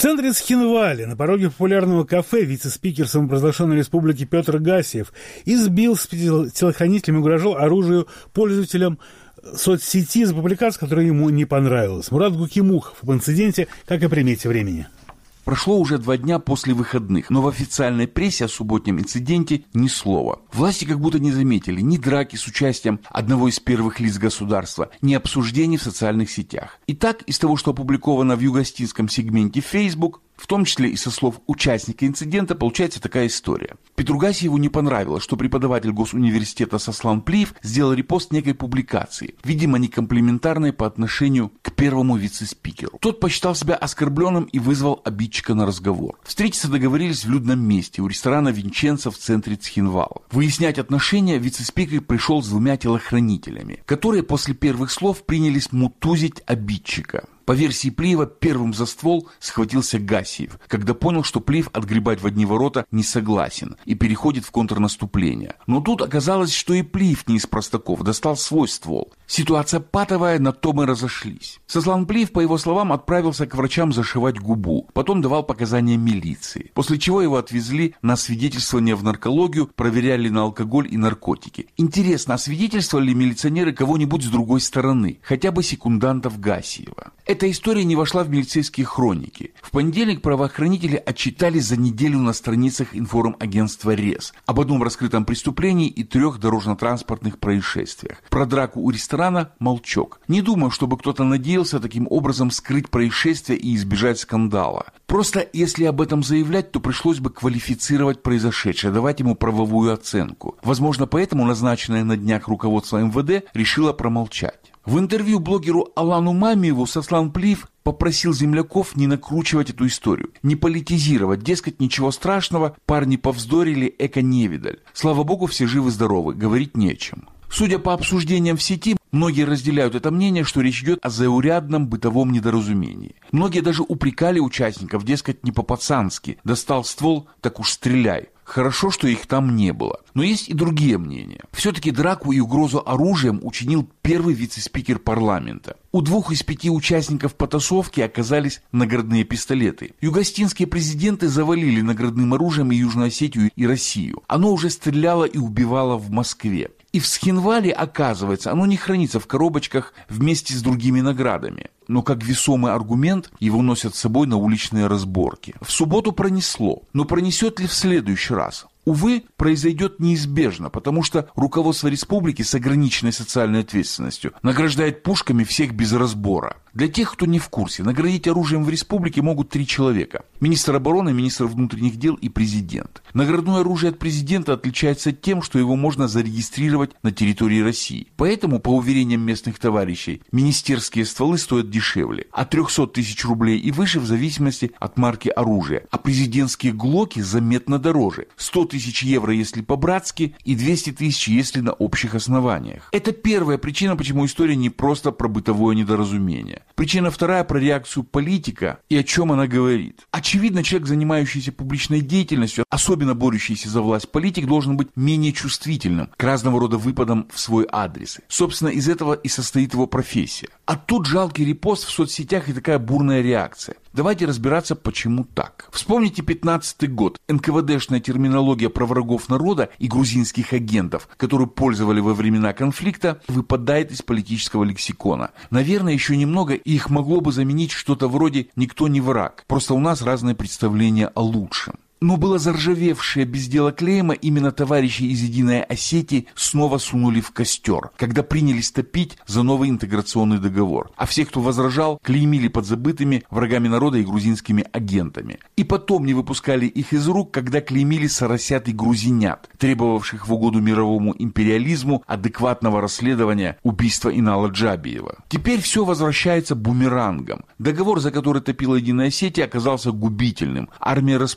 центре Цхинвали, на пороге популярного кафе, вице-спикер самопровозглашенной республики Петр Гассиев избил с телохранителями и угрожал оружию пользователям соцсети за публикацию, которая ему не понравилась. Мурат Гукимухов об инциденте, как о примете времени. Прошло уже 2 дня после выходных, но в официальной прессе о субботнем инциденте ни слова. Власти как будто не заметили ни драки с участием одного из первых лиц государства, ни обсуждений в социальных сетях. Итак, из того, что опубликовано в югостинском сегменте Facebook, в том числе и со слов участника инцидента, получается такая история. Петру Гассиеву не понравилось, что преподаватель госуниверситета Сослан Плиев сделал репост некой публикации, видимо, некомплиментарной по отношению к первому вице-спикеру. Тот посчитал себя оскорбленным и вызвал обидчика на разговор. Встретиться договорились в людном месте у ресторана Винченцо в центре Цхинвала. Выяснять отношения вице-спикер пришел с 2 телохранителями, которые после первых слов принялись мутузить обидчика. По версии Плиева, первым за ствол схватился Гассиев, когда понял, что Плиев отгребать в одни ворота не согласен и переходит в контрнаступление. Но тут оказалось, что и Плиев не из простаков, достал свой ствол. Ситуация патовая, на то мы разошлись. Сослан Плиев, по его словам, отправился к врачам зашивать губу, потом давал показания милиции, после чего его отвезли на свидетельствование в наркологию, проверяли на алкоголь и наркотики. Интересно, освидетельствовали ли милиционеры кого-нибудь с другой стороны, хотя бы секундантов Гассиева? Эта история не вошла в милицейские хроники. В понедельник правоохранители отчитались за неделю на страницах информагентства РЕС об одном раскрытом преступлении и 3 дорожно-транспортных происшествиях. Про драку у ресторана молчок. Не думаю, чтобы кто-то надеялся таким образом скрыть происшествие и избежать скандала. Просто если об этом заявлять, то пришлось бы квалифицировать произошедшее, давать ему правовую оценку. Возможно, поэтому назначенное на днях руководство МВД решило промолчать. В интервью блогеру Алану Мамиеву Сослан Плиев попросил земляков не накручивать эту историю, не политизировать, дескать, ничего страшного, парни повздорили, эко-невидаль. Слава богу, все живы-здоровы, говорить не о чем. Судя по обсуждениям в сети, многие разделяют это мнение, что речь идет о заурядном бытовом недоразумении. Многие даже упрекали участников, дескать, не по-пацански. Достал ствол, так уж стреляй. Хорошо, что их там не было. Но есть и другие мнения. Все-таки драку и угрозу оружием учинил первый вице-спикер парламента. У 2 из 5 участников потасовки оказались наградные пистолеты. Югостинские президенты завалили наградным оружием и Южную Осетию, и Россию. Оно уже стреляло и убивало в Москве. И в Цхинвале, оказывается, оно не хранится в коробочках вместе с другими наградами. Но как весомый аргумент его носят с собой на уличные разборки. В субботу пронесло, но пронесет ли в следующий раз? Увы, произойдет неизбежно, потому что руководство республики с ограниченной социальной ответственностью награждает пушками всех без разбора. Для тех, кто не в курсе, наградить оружием в республике могут 3 человека. Министр обороны, министр внутренних дел и президент. Наградное оружие от президента отличается тем, что его можно зарегистрировать на территории России. Поэтому, по уверениям местных товарищей, министерские стволы стоят дешевле. От 300 тысяч рублей и выше в зависимости от марки оружия. А президентские глоки заметно дороже. 100 тысяч евро, если по-братски, и 200 тысяч, если на общих основаниях. Это первая причина, почему история не просто про бытовое недоразумение. Причина вторая про реакцию политика и о чем она говорит. Очевидно, человек, занимающийся публичной деятельностью, особенно борющийся за власть политик, должен быть менее чувствительным к разного рода выпадам в свой адрес. Собственно, из этого и состоит его профессия. А тут жалкий репост в соцсетях и такая бурная реакция. Давайте разбираться, почему так. Вспомните 15-й год. НКВДшная терминология про врагов народа и грузинских агентов, которую пользовали во времена конфликта, выпадает из политического лексикона. Наверное, еще немного, и их могло бы заменить что-то вроде «никто не враг». Просто у нас разные представления о лучшем. Но было заржавевшее без дела клейма, именно товарищи из Единой Осетии снова сунули в костер, когда принялись топить за новый интеграционный договор. А всех, кто возражал, клеймили подзабытыми врагами народа и грузинскими агентами. И потом не выпускали их из рук, когда клеймили соросят и грузинят, требовавших в угоду мировому империализму адекватного расследования убийства Инала Джабиева. Теперь все возвращается бумерангом. Договор, за который топила Единая Осетия, оказался губительным. Армия распущена.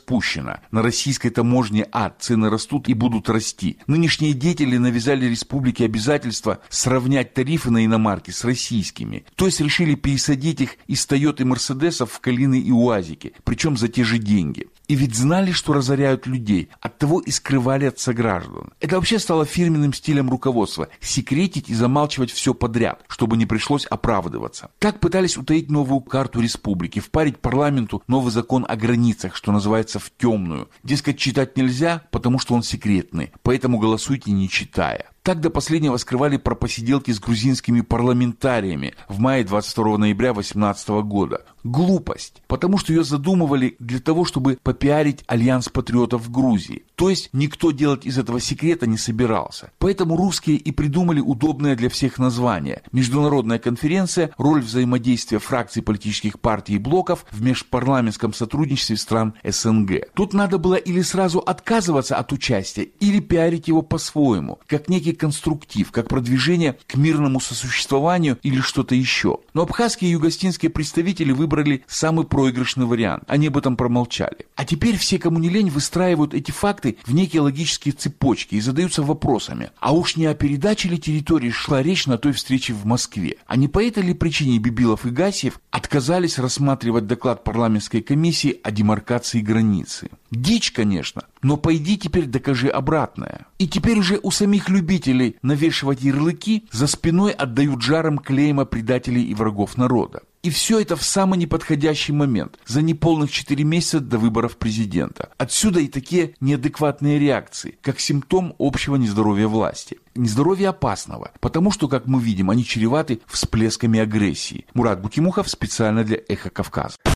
правильно. На российской таможне цены растут и будут расти. Нынешние деятели навязали республике обязательство сравнять тарифы на иномарки с российскими. То есть решили пересадить их из Тойот и Мерседесов в Калины и УАЗики, причем за те же деньги. И ведь знали, что разоряют людей, оттого и скрывали от сограждан. Это вообще стало фирменным стилем руководства – секретить и замалчивать все подряд, чтобы не пришлось оправдываться. Так пытались утаить новую карту республики, впарить парламенту новый закон о границах, что называется, в темную. Дескать, читать нельзя, потому что он секретный, поэтому голосуйте не читая. Так до последнего скрывали про посиделки с грузинскими парламентариями в мае 22 ноября 2018 года. Глупость, потому что ее задумывали для того, чтобы попиарить альянс патриотов в Грузии. То есть никто делать из этого секрета не собирался. Поэтому русские и придумали удобное для всех название. Международная конференция «Роль взаимодействия фракций политических партий и блоков в межпарламентском сотрудничестве стран СНГ». Тут надо было или сразу отказываться от участия, или пиарить его по-своему, как некий конструктив, как продвижение к мирному сосуществованию или что-то еще. Но абхазские и югостинские представители выбрали самый проигрышный вариант. Они об этом промолчали. А теперь все, кому не лень, выстраивают эти факты в некие логические цепочки и задаются вопросами. А уж не о передаче ли территории шла речь на той встрече в Москве? А не по этой ли причине Бибилов и Гасиев отказались рассматривать доклад парламентской комиссии о демаркации границы? Дичь, конечно, но пойди теперь докажи обратное. И теперь уже у самих любителей навешивать ярлыки за спиной отдают жаром клейма предателей и врагов народа. И все это в самый неподходящий момент, за неполных 4 месяца до выборов президента. Отсюда и такие неадекватные реакции, как симптом общего нездоровья власти. Нездоровья опасного, потому что, как мы видим, они чреваты всплесками агрессии. Мурат Бутимухов специально для «Эхо Кавказа».